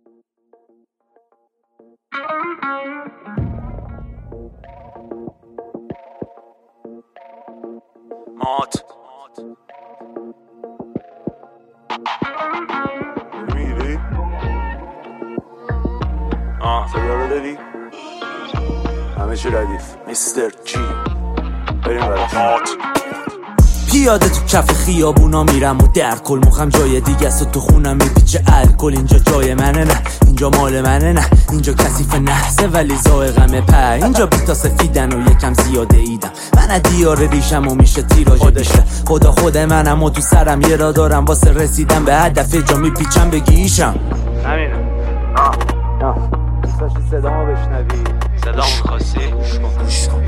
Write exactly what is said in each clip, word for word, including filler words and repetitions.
مات میری؟ آه صدا رو داری؟ همه چی ردیف میستر جی بریم براش مات پیاده تو کف خیابونا میرم و در کل مخم جای دیگه است و تو خونم میپیچه الکل. اینجا جای منه نه، اینجا مال منه نه، اینجا کثیف نحسه ولی زائقمه په. اینجا بیتا سفیدن و یکم زیاده ایدم، من دیار ریشم و میشه تیراژ بیشتر. خدا خود منم و تو سرم یه را دارم واسه رسیدن به هدف، جا میپیچم بگیشم همینه. آه آه دوستاشی صدامو بشنوی؟ صدامو میخواستی؟ گوش کن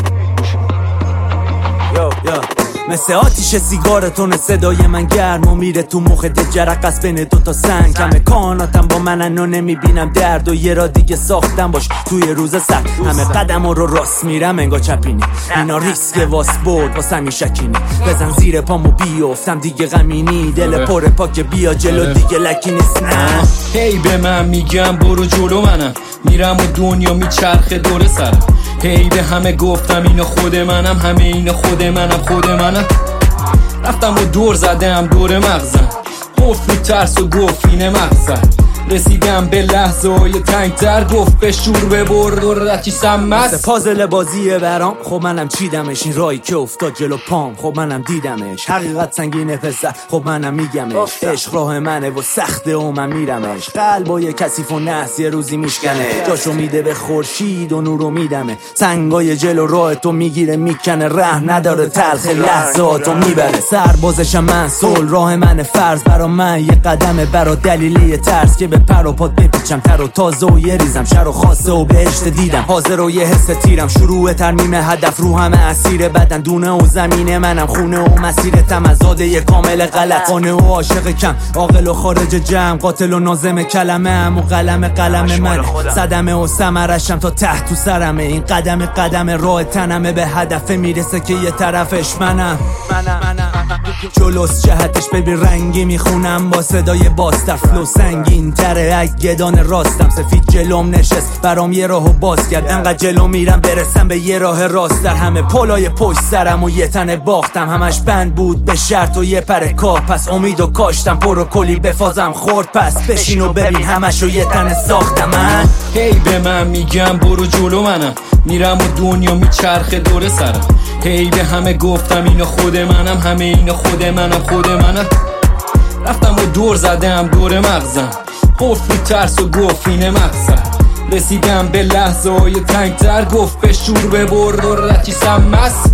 یو یو مثل آتیش سیگارتون صدای من گرم و میره تو مخت جرقص بین دوتا سنگ. همه کاناتم با منن و نمیبینم درد و یه را دیگه ساختم باش توی روز سر. همه قدم رو راست میرم انگا چپینی، اینا ریسک واس برد واسه می شکینی. بزن زیر پامو بیافتم دیگه غمینی، دل پر پاک بیا جلو دیگه لکی نیست نه. هی به من میگم برو جلو منم، میرم و دنیا میچرخه دور سرم. هی به همه گفتم اینو خود منم، همه اینو خود منم خود منم. رفتم و دور زدم دور مغزم، قفل ترس و گفت اینه مغزم. رسیدم به لحظه های تنگ تر، گفت به شور ببر دورتی سمست. مثل پازل بازیه برام، خب منم چیدمش. این رایی که افتاد جلو پام، خب منم دیدمش. حقیقت سنگینه پسر، خب منم میگمش. عشق راه منه و سخته و من میرمش. قلبای کثیف و نحس یه روزی میشکنه، جاشو میده به خورشید و نورو میدمه. سنگای جلو راه تو میگیره میکنه، رحم نداره تلخ لحظاتو میبره. سربازشم من سول، راه من فرض برا من یه قدمه، برا دلیلی ترس که به پر و پات بپیچم تر و تازه و یه ریزم. شر و خاصه و بهشت دیدم، حاضر و یه حس تیرم. شروع ترمیم هدف رو همه اسیر بدن، دونه و زمینه منم خونه و مسیرتم. ازاده یه کامل غلط، خانه و عاشق کم، عاقل و خارج جمع، قاتل و نازم کلمه ام و قلم قلم من. صدمه و ثمرشم تا ته تو سرمه، این قدم قدم راه تنمه به هدف میرسه که یه طرفش منم. جلوس جهتش ببین رنگی میخونم با صدای باستفل و سنگین تره. اگدان راستم سفید جلوم نشست، برام یه راهو باز کرد. انقدر جلو میرم برسم به یه راه راست، در همه پلای پشت سرم و یه تنه باختم. همش بند بود به شرط و یه پر کار، پس امیدو کاشتم پر و کلی بفازم خورد. پس بشین و ببین همشو یه تنه ساختم من. هی به من میگم برو جلو منم، میرم و دنیا میچرخه دور سرم. هی به همه گفتم اینو خود منم، همه اینو خود منم خود منم. رفتم و دور زدم دور مغزم، قفل ترس و گفت اینه مغزم. رسیدم به لحظه های تنگ تر، گفت به شور ببر دورتی سمست.